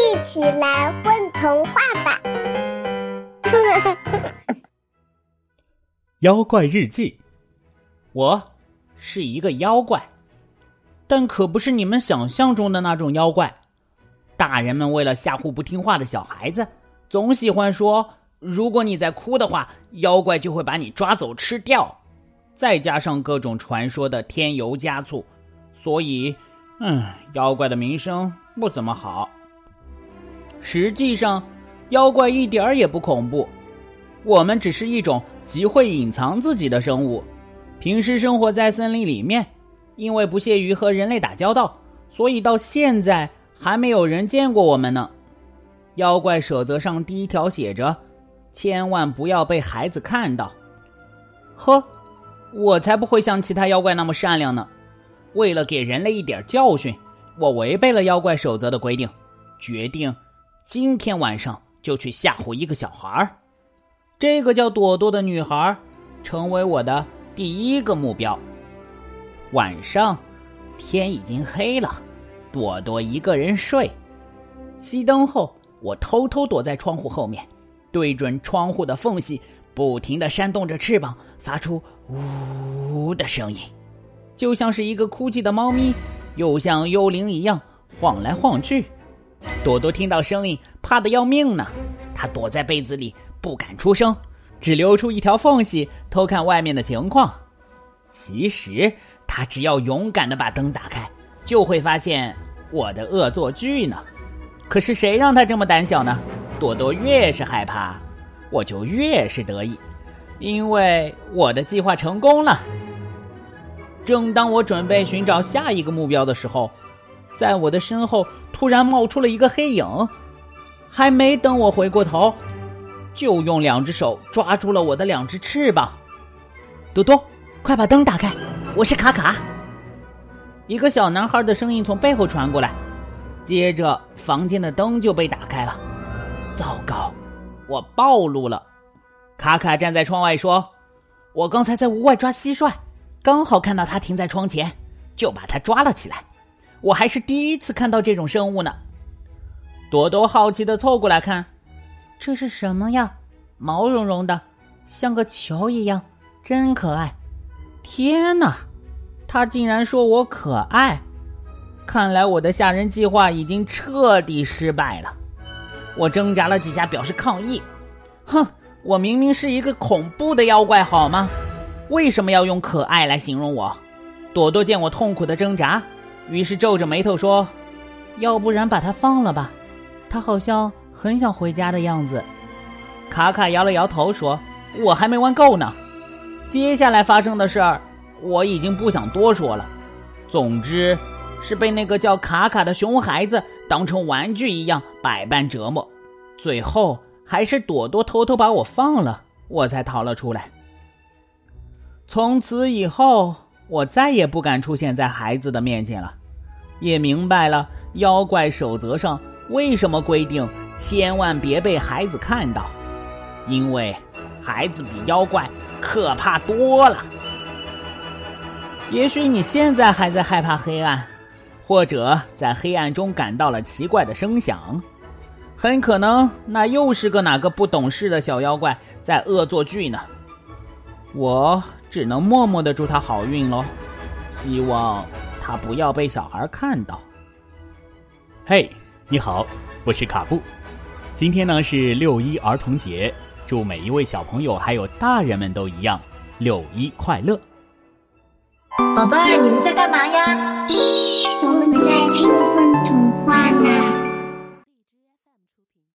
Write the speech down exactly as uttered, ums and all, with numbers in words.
一起来混童话吧。 妖怪日记。我是一个妖怪，但可不是你们想象中的那种妖怪。大人们为了吓唬不听话的小孩子，总喜欢说，如果你在哭的话，妖怪就会把你抓走吃掉。再加上各种传说的添油加醋，所以嗯，妖怪的名声不怎么好。实际上妖怪一点儿也不恐怖，我们只是一种极会隐藏自己的生物，平时生活在森林里面，因为不屑于和人类打交道，所以到现在还没有人见过我们呢。妖怪守则上第一条写着，千万不要被孩子看到。呵，我才不会像其他妖怪那么善良呢。为了给人类一点教训，我违背了妖怪守则的规定，决定今天晚上就去吓唬一个小孩。这个叫朵朵的女孩成为我的第一个目标。晚上天已经黑了，朵朵一个人睡。熄灯后，我偷偷躲在窗户后面，对准窗户的缝隙，不停地扇动着翅膀，发出呜的声音，就像是一个哭泣的猫咪，又像幽灵一样晃来晃去。朵朵听到声音怕得要命呢，她躲在被子里不敢出声，只留出一条缝隙偷看外面的情况。其实她只要勇敢地把灯打开，就会发现我的恶作剧呢。可是谁让她这么胆小呢？朵朵越是害怕，我就越是得意，因为我的计划成功了。正当我准备寻找下一个目标的时候，在我的身后突然冒出了一个黑影，还没等我回过头，就用两只手抓住了我的两只翅膀。朵朵，快把灯打开，我是卡卡。一个小男孩的声音从背后传过来，接着房间的灯就被打开了。糟糕，我暴露了。卡卡站在窗外说，我刚才在屋外抓蟋蟀，刚好看到它停在窗前，就把它抓了起来。我还是第一次看到这种生物呢。朵朵好奇地凑过来看，这是什么呀？毛茸茸的，像个球一样，真可爱。天哪，他竟然说我可爱，看来我的吓人计划已经彻底失败了。我挣扎了几下表示抗议，哼，我明明是一个恐怖的妖怪好吗？为什么要用可爱来形容我？朵朵见我痛苦的挣扎，于是皱着眉头说，要不然把它放了吧，他好像很想回家的样子。卡卡摇了摇头说，我还没玩够呢。接下来发生的事儿我已经不想多说了，总之是被那个叫卡卡的熊孩子当成玩具一样百般折磨，最后还是朵朵偷偷把我放了，我才逃了出来。从此以后我再也不敢出现在孩子的面前了，也明白了妖怪守则上为什么规定千万别被孩子看到，因为孩子比妖怪可怕多了。也许你现在还在害怕黑暗，或者在黑暗中感到了奇怪的声响，很可能那又是个哪个不懂事的小妖怪在恶作剧呢。我只能默默地祝他好运咯，希望他不要被小孩看到。 嘿，你好，我是卡布。今天呢是六一儿童节，祝每一位小朋友还有大人们都一样，六一快乐。 宝贝儿，你们在干嘛呀？ 嘘，我们